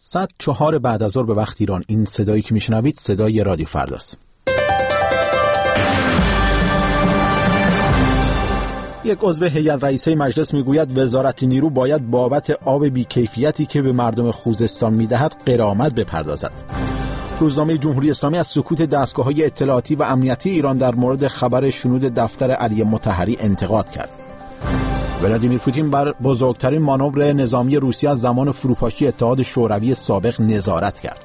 ساعت 4 بعد از ظهر به وقت ایران. این صدایی که میشنوید صدای رادیو فرداست. یک عضو هیئت رئیسه مجلس میگوید وزارت نیرو باید بابت آب بی‌کیفیتی که به مردم خوزستان میدهد غرامت بپردازد. روزنامه جمهوری اسلامی از سکوت دستگاه‌های اطلاعاتی و امنیتی ایران در مورد خبر شنود دفتر علی مطهری انتقاد کرد. ولادیمیر پوتین بر بزرگترین مانور نظامی روسیه از زمان فروپاشی اتحاد شوروی سابق نظارت کرد.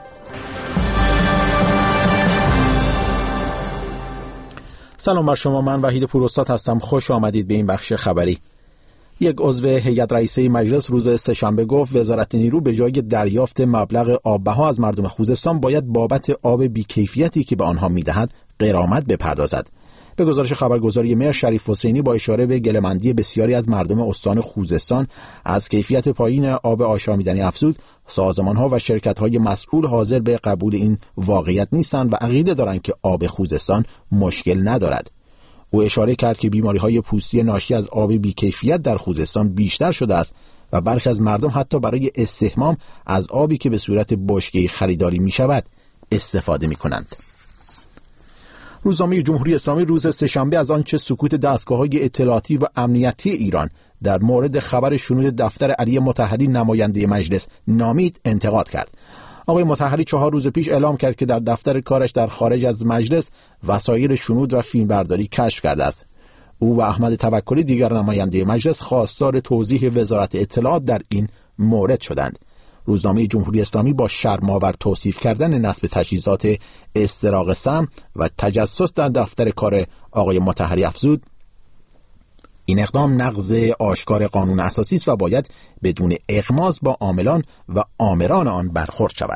سلام بر شما، من وحید پوراستاد هستم. خوش آمدید به این بخش خبری. یک عضو هیئت رئیسه مجلس روز سه‌شنبه گفت وزارت نیرو به جای دریافت مبلغ آب‌بها از مردم خوزستان باید بابت آب بی‌کیفیتی که به آنها می‌دهد غرامت بپردازد. به گزارش خبرگزاری مهر، شریف حسینی با اشاره به گله‌مندی بسیاری از مردم استان خوزستان از کیفیت پایین آب آشامیدنی افزود، سازمان‌ها و شرکت‌های مسئول حاضر به قبول این واقعیت نیستند و عقیده دارند که آب خوزستان مشکل ندارد. او اشاره کرد که بیماری‌های پوستی ناشی از آب بی‌کیفیت در خوزستان بیشتر شده است و برخی از مردم حتی برای استحمام از آبی که به صورت بشکه‌ای خریداری می‌شود استفاده می‌کنند. روزنامه جمهوری اسلامی روز سه‌شنبه از آنچه سکوت دستگاه‌های اطلاعاتی و امنیتی ایران در مورد خبر شنود دفتر علی مطهری نماینده مجلس نامید انتقاد کرد. آقای مطهری 4 روز پیش اعلام کرد که در دفتر کارش در خارج از مجلس وسایل شنود و فیلمبرداری کشف کرده است. او و احمد توکلی دیگر نماینده مجلس خواستار توضیح وزارت اطلاعات در این مورد شدند. روزنامه جمهوری اسلامی با شرم‌آور توصیف کردن نصب تجهیزات استراق سم و تجسس در دفتر کار آقای مطهری افزود این اقدام نقض آشکار قانون اساسی است و باید بدون اغماض با عاملان و آمران آن برخورد شود.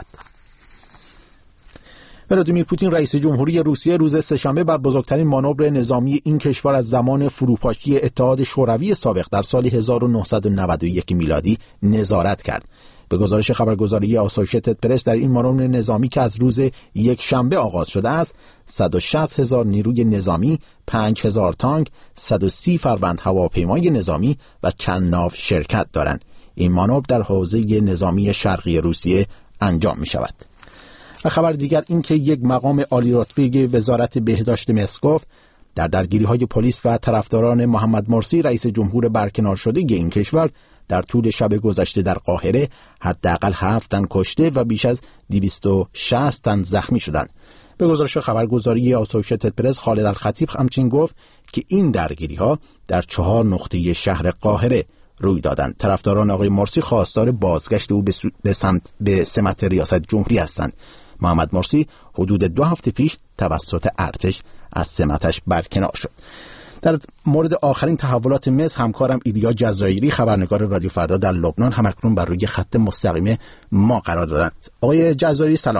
ولادیمیر پوتین رئیس جمهوری روسیه روز سه‌شنبه بر بزرگترین مانور نظامی این کشور از زمان فروپاشی اتحاد شوروی سابق در سال 1991 میلادی نظارت کرد. به گزارش خبرگزاری آسوشیتد پرس در این مانور نظامی که از روز یک شنبه آغاز شده است 160,000 نیروی نظامی، 5,000 تانک، 130 فروند هواپیمای نظامی و چند ناو شرکت دارند. این مانور در حوزه نظامی شرقی روسیه انجام می شود. و خبر دیگر این که یک مقام عالی رتبه وزارت بهداشت مصر گفت در درگیری‌های پلیس و طرفداران محمد مرسی رئیس جمهور برکنار شده این کشور در طول شب گذشته در قاهره حداقل 7 تن کشته و بیش از 260 تن زخمی شدند. به گزارش خبرگزاری آسوشیتد پرس خالد الخطیب همچنین گفت که این درگیری‌ها در 4 نقطه شهر قاهره روی دادند. طرفداران آقای مرسی خواستار بازگشت او به سمت ریاست جمهوری هستند. محمد مرسی حدود 2 هفته پیش توسط ارتش از سمتش برکنار شد. در مورد آخرین تحولات مصر همکارم ایلیا جزایری خبرنگار رادیو فردا در لبنان همکنون بر روی خط مستقیم ما قرار دارند. آقای جزایری سلام.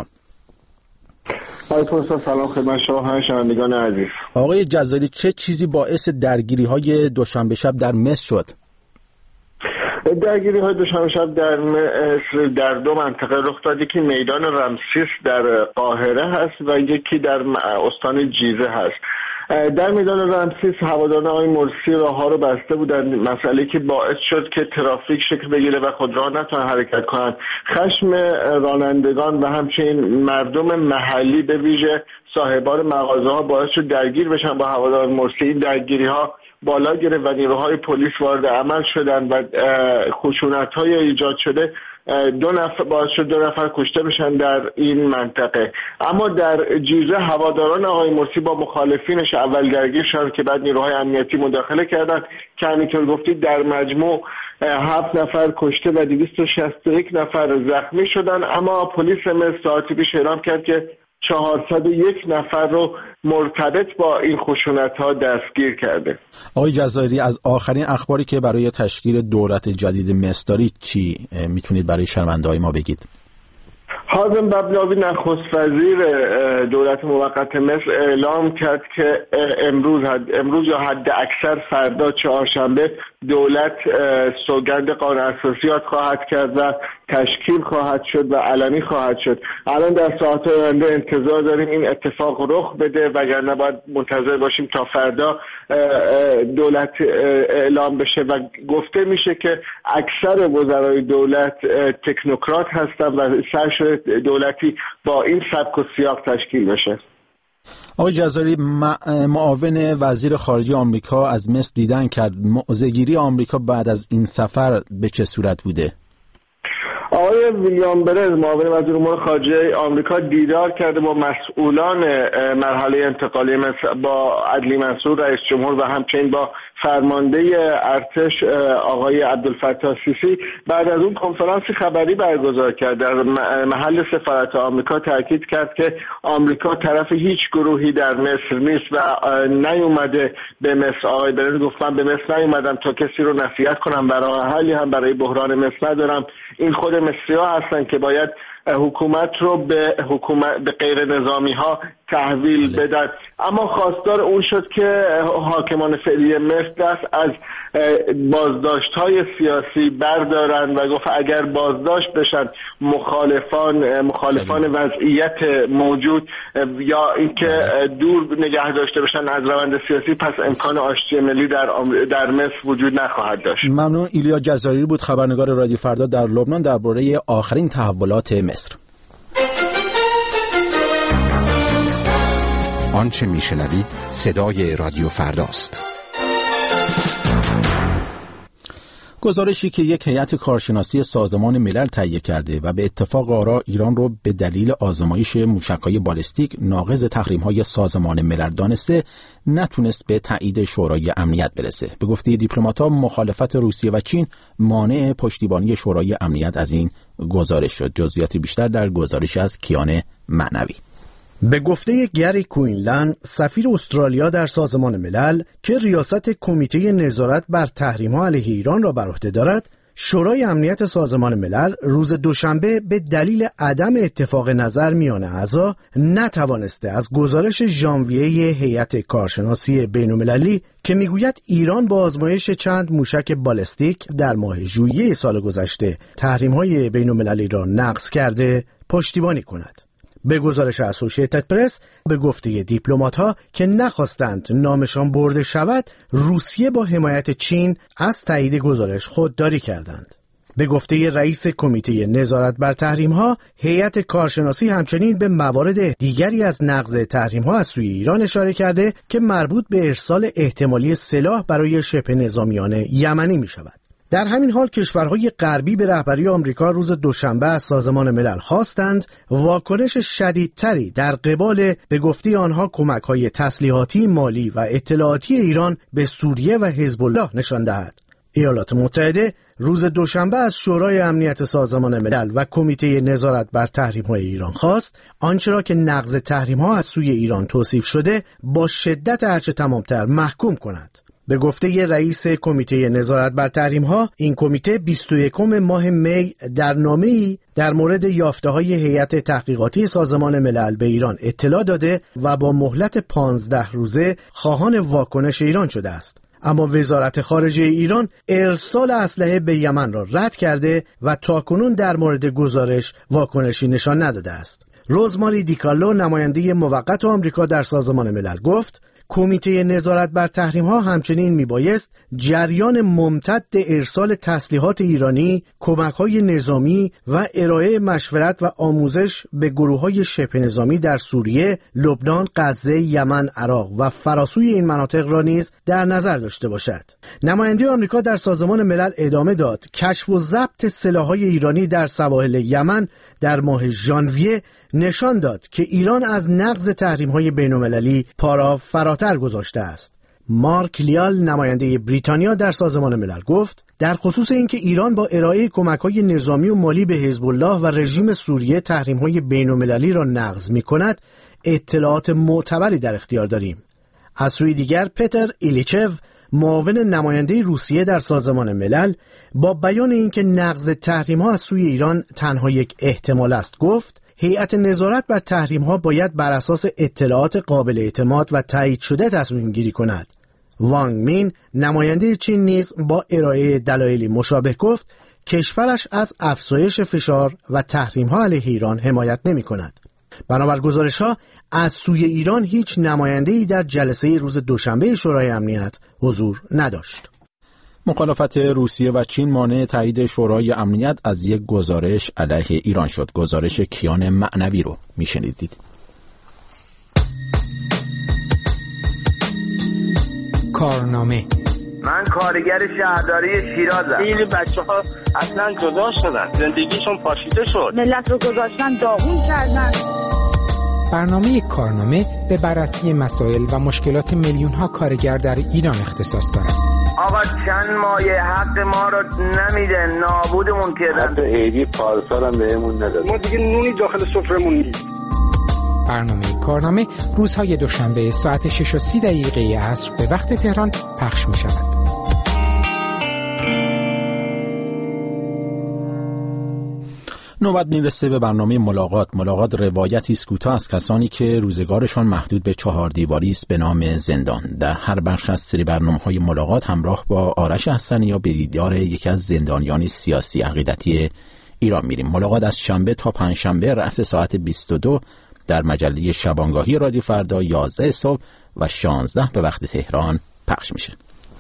سلام خدمت شما همه شنوندگان عزیز. آقای جزایری چه چیزی باعث درگیری‌های دوشنبه شب در مصر شد؟ درگیری‌های دوشنبه شب در مصر در 2 منطقه رخ داد، یکی میدان رمسیس در قاهره هست و یکی در استان جیزه هست. در میدان رمسیس هواداران آقای مرسی راه‌ها رو بسته بودند، مسئله که باعث شد که ترافیک شکل بگیره و خودروها نتونن حرکت کنند. خشم رانندگان و همچنین مردم محلی به ویژه صاحبان مغازه‌ها باعث شد درگیر بشن با هواداران مرسی. این درگیری‌ها بالا گرفت و نیروهای پلیس وارد عمل شدند و خشونت‌های ایجاد شده باعث شد 2 نفر کشته بشن در این منطقه. اما در جیزه هواداران آقای مرسی با مخالفینش اول درگیر شدند که بعد نیروهای امنیتی مداخله کردند که همینطور گفتید در مجموع 7 نفر کشته و 261 نفر زخمی شدند. اما پلیس مصر ساعتی پیش اعلام کرد که 401 نفر رو مرتبط با این خشونت‌ها دستگیر کرده. آقای جزایری از آخرین اخباری که برای تشکیل دولت جدید مصر دارید چی میتونید برای شنونده‌های ما بگید؟ حازم ببلاوی نخست وزیر دولت موقت مصر اعلام کرد که امروز یا حد اکثر فردا چهارشنبه دولت سوگند قانون اساسیات خواهد کرد و تشکیل خواهد شد و علنی خواهد شد. الان در ساعات آینده انتظار داریم این اتفاق رخ بده، وگرنه باید منتظر باشیم تا فردا دولت اعلام بشه و گفته میشه که اکثر وزرای دولت تکنوکرات هستن و سعی شده دولتی با این سبک و سیاق تشکیل بشه. آقای جزاری، معاون وزیر خارجه آمریکا از مصر دیدن کرد. موضع‌گیری آمریکا بعد از این سفر به چه صورت بوده؟ آقای ویلیام برنز معاون وزیر امور خارجه آمریکا دیدار کرده با مسئولان مرحله انتقالی مصر، با عدلی منصور رئیس جمهور و همچنین با فرمانده ارتش آقای عبدالفتاح السیسی. بعد از اون کنفرانسی خبری برگزار کرد. در محل سفارت آمریکا تاکید کرد که آمریکا طرف هیچ گروهی در مصر نیست و نیومده به مصر. آقای برنز گفت من به مصر نیومدم تا کسی رو نصیحت کنم و راه حلی هم برای بحران مصر ندارم. این خود مصری‌ها هستن که باید حکومت رو به غیر نظامی ها تحویل بدن. اما خواستار اون شد که حاکمان فعلی مصر دست از بازداشت های سیاسی بردارن و گفت اگر بازداشت بشن مخالفان وضعیت موجود یا اینکه دور نگه داشته بشن از روند سیاسی، پس امکان آشتی ملی در مصر وجود نخواهد داشت. ممنون. ایلیا جزاری بود، خبرنگار رادیو فردا در لبنان، درباره آخرین تحولات مصر. آنچه میشنوید صدای رادیو فرداست. گزارشی که یک هیئت کارشناسی سازمان ملل تهیه کرده و به اتفاق آرا ایران رو به دلیل آزمایش موشک‌های بالستیک ناقض تحریم‌های سازمان ملل دانسته، نتونست به تایید شورای امنیت برسه. به گفته دیپلمات‌ها مخالفت روسیه و چین مانع پشتیبانی شورای امنیت از این گزارش شد. جزئیات بیشتر در گزارش از کیان معنوی. به گفته گری کوینلند، سفیر استرالیا در سازمان ملل که ریاست کمیته نظارت بر تحریم‌ها علیه ایران را بر عهده دارد، شورای امنیت سازمان ملل روز دوشنبه به دلیل عدم اتفاق نظر میان اعضا نتوانسته از گزارش ژانویه هیئت کارشناسی بین‌المللی که میگوید ایران با آزمایش چند موشک بالستیک در ماه ژوئیه سال گذشته تحریم‌های بین‌المللی را نقض کرده پشتیبانی کند. به گزارش اسوشییتد پرس، به گفته دیپلمات‌ها که نخواستند نامشان برده شود، روسیه با حمایت چین از تایید گزارش خودداری کردند. به گفته رئیس کمیته نظارت بر تحریم‌ها، هیئت کارشناسی همچنین به موارد دیگری از نقض تحریم‌ها از سوی ایران اشاره کرده که مربوط به ارسال احتمالی سلاح برای شبه نظامیان یمنی می‌شود. در همین حال کشورهای غربی به رهبری آمریکا روز دوشنبه از سازمان ملل خواستند واکنش شدیدتری در قبال به گفته آنها کمک‌های تسلیحاتی، مالی و اطلاعاتی ایران به سوریه و حزب الله نشان دهد. ایالات متحده روز دوشنبه از شورای امنیت سازمان ملل و کمیته نظارت بر تحریم‌های ایران خواست آنچه را که نقض تحریم‌ها از سوی ایران توصیف شده با شدت هرچه تمام‌تر محکوم کند. به گفته رئیس کمیته نظارت بر تحریم‌ها، این کمیته 21 ماه می در نامه‌ای در مورد یافته‌های هیئت تحقیقاتی سازمان ملل به ایران اطلاع داده و با مهلت 15 روزه خواهان واکنش ایران شده است. اما وزارت خارجه ایران ارسال اسلحه به یمن را رد کرده و تاکنون در مورد گزارش واکنشی نشان نداده است. روزماری دیکارلو، نماینده موقت آمریکا در سازمان ملل، گفت کمیته نظارت بر تحریم‌ها همچنین میبایست جریان ممتد ارسال تسلیحات ایرانی، کمک‌های نظامی و ارائه مشورت و آموزش به گروه‌های شبه نظامی در سوریه، لبنان، غزه، یمن، عراق و فراسوی این مناطق را نیز در نظر داشته باشد. نماینده آمریکا در سازمان ملل ادامه داد کشف و ضبط سلاح‌های ایرانی در سواحل یمن در ماه ژانویه نشان داد که ایران از نقض تحریم‌های بین‌المللی پا فراتر گذاشته است. مارک لیال، نماینده بریتانیا در سازمان ملل، گفت در خصوص اینکه ایران با ارائه کمک‌های نظامی و مالی به حزب الله و رژیم سوریه تحریم‌های بین‌المللی را نقض می‌کند، اطلاعات معتبری در اختیار داریم. از سوی دیگر پتر ایلیچو، معاون نماینده روسیه در سازمان ملل، با بیان اینکه نقض تحریم‌ها از سوی ایران تنها یک احتمال است، گفت هیئت نظارت بر تحریم‌ها باید بر اساس اطلاعات قابل اعتماد و تایید شده تصمیم گیری کند. وانگ مین، نماینده چین، نیز با ارائه دلایلی مشابه گفت کشورش از افزایش فشار و تحریم‌ها علیه ایران حمایت نمی‌کند. بنابر گزارش‌ها از سوی ایران هیچ نماینده‌ای در جلسه روز دوشنبه شورای امنیت حضور نداشت. مخالفت روسیه و چین مانع تایید شورای امنیت از یک گزارش علیه ایران شد. گزارش کیان معنوی رو میشنیدید. کارنامه. من کارگر شهرداری شیرازم. خیلی بچه‌ها اصلا جدا شدن، زندگیشون پاشیده شد، ملت رو گذاشتن داغون کردن. برنامه کارنامه به بررسی مسائل و مشکلات میلیون‌ها کارگر در ایران اختصاص دارد. آقا چند مایه حق ما رو نمیده، نابودمون کردن. حتی عیدی پارسال هم بهمون نداد. ما دیگه نونی داخل سفرمون نیست. برنامه کارنامه روزهای دوشنبه ساعت 6:30 عصر به وقت تهران پخش می شود. نوبت میرسه به برنامه ملاقات. ملاقات روایتی است کوتاه از کسانی که روزگارشان محدود به 4 دیواری است به نام زندان. در هر بخش از سری برنامه‌های ملاقات همراه با آرش حسنی یا به دیدار یکی از زندانیان سیاسی عقیدتی ایران میریم. ملاقات از شنبه تا پنجشنبه رأس ساعت 22 در مجله شبانگاهی رادیو فردا 11 صبح و 16 به وقت تهران پخش میشه.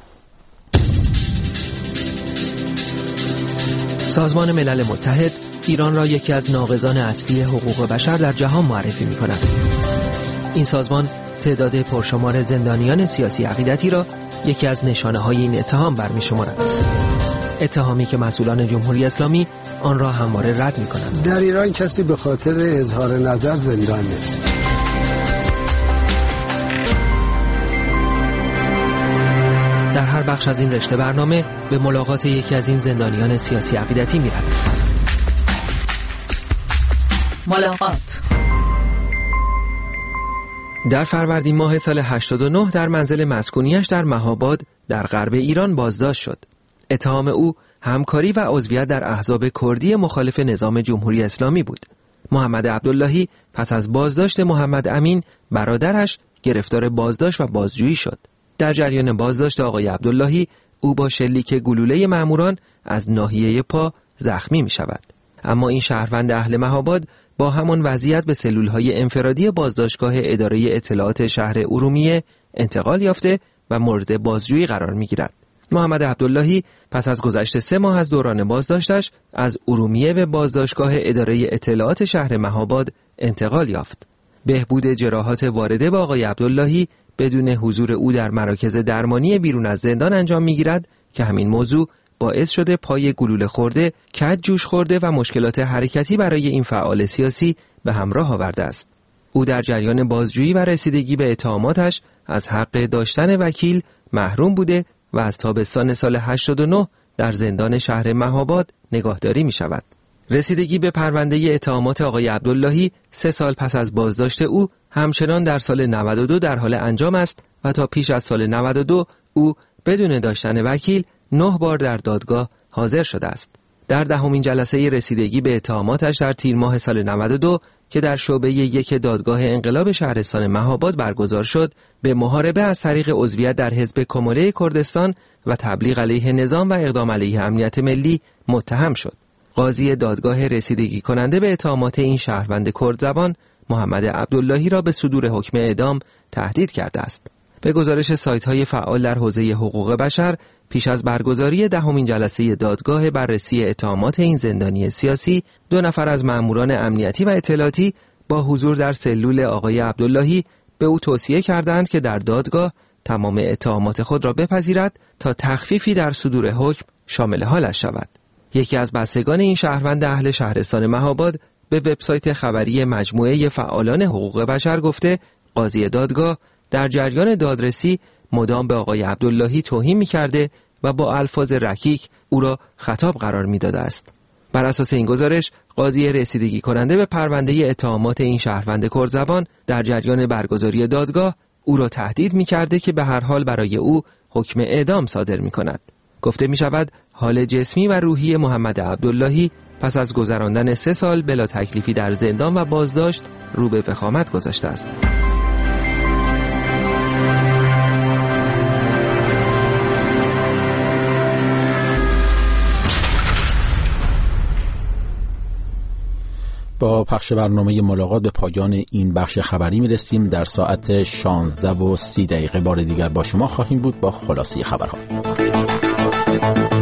سازمان ملل متحد ایران را یکی از ناقضان اصلی حقوق بشر در جهان معرفی می‌کند. این سازمان تعداد پرشمار زندانیان سیاسی عقیدتی را یکی از نشانه‌های این اتهام برمی‌شمارد. اتهامی که مسئولان جمهوری اسلامی آن را همواره رد می‌کنند. در ایران کسی به خاطر اظهار نظر زندان نیست. در هر بخش از این رشته برنامه به ملاقات یکی از این زندانیان سیاسی عقیدتی می‌رویم. ملاقات. در فروردین ماه سال 89 در منزل مسکونیش در مهاباد در غرب ایران بازداشت شد. اتهام او همکاری و عضویت در احزاب کردی مخالف نظام جمهوری اسلامی بود. محمد عبداللهی پس از بازداشت محمد امین برادرش گرفتار بازداشت و بازجویی شد. در جریان بازداشت آقای عبداللهی او با شلیک گلوله ماموران از ناحیه پا زخمی می شود. اما این شهروند اهل مهاباد با همان وضعیت به سلولهای انفرادی بازداشتگاه اداره اطلاعات شهر ارومیه انتقال یافته و مورد بازجویی قرار می گیرد. محمد عبداللهی پس از گذشت 3 ماه از دوران بازداشتش از ارومیه به بازداشتگاه اداره اطلاعات شهر مهاباد انتقال یافت. بهبود جراحات وارده به آقای عبداللهی بدون حضور او در مراکز درمانی بیرون از زندان انجام می‌گیرد که همین موضوع باعث شده پای گلوله خورده، کج جوش خورده و مشکلات حرکتی برای این فعال سیاسی به همراه آورده است. او در جریان بازجویی و رسیدگی به اتهاماتش از حق داشتن وکیل محروم بوده و از تابستان سال 89 در زندان شهر مهاباد نگاهداری می شود. رسیدگی به پرونده اتهامات آقای عبداللهی 3 سال پس از بازداشت او همچنان در سال 92 در حال انجام است و تا پیش از سال 92 او بدون داشتن وکیل 9 بار در دادگاه حاضر شده است. در 10مین جلسه رسیدگی به اتهاماتش در تیر ماه سال 92 که در شعبه 1 دادگاه انقلاب شهرستان مهاباد برگزار شد، به محاربه از طریق عضویت در حزب کماله کردستان و تبلیغ علیه نظام و اقدام علیه امنیت ملی متهم شد. قاضی دادگاه رسیدگی کننده به اتهامات این شهروند کرد زبان محمد عبداللهی را به صدور حکم اعدام تهدید کرده است. به گزارش سایت‌های فعال در حوزه حقوق بشر، پیش از برگزاری 10مین جلسه دادگاه بررسی اتهامات این زندانی سیاسی، 2 نفر از ماموران امنیتی و اطلاعاتی با حضور در سلول آقای عبداللهی به او توصیه کردند که در دادگاه تمام اتهامات خود را بپذیرد تا تخفیفی در صدور حکم شامل حالش شود. یکی از بستگان این شهروند اهل شهرستان مهاباد به وبسایت خبری مجموعه فعالان حقوق بشر گفته قاضی دادگاه در جریان دادرسی مدام به آقای عبداللهی توهین می‌کرده و با الفاظ رکیک او را خطاب قرار می‌داده است. بر اساس این گزارش، قاضی رسیدگی کننده به پرونده اتهامات این شهروند کردزبان در جریان برگزاری دادگاه او را تهدید می‌کرده که به هر حال برای او حکم اعدام صادر می‌کند. گفته می‌شود حال جسمی و روحی محمد عبداللهی پس از گذراندن 3 سال بلا تکلیفی در زندان و بازداشت رو به وخامت گذاشته است. با پخش برنامه ملاقات به پایان این بخش خبری میرسیم. در ساعت 16:30 بار دیگر با شما خواهیم بود با خلاصه خبرها.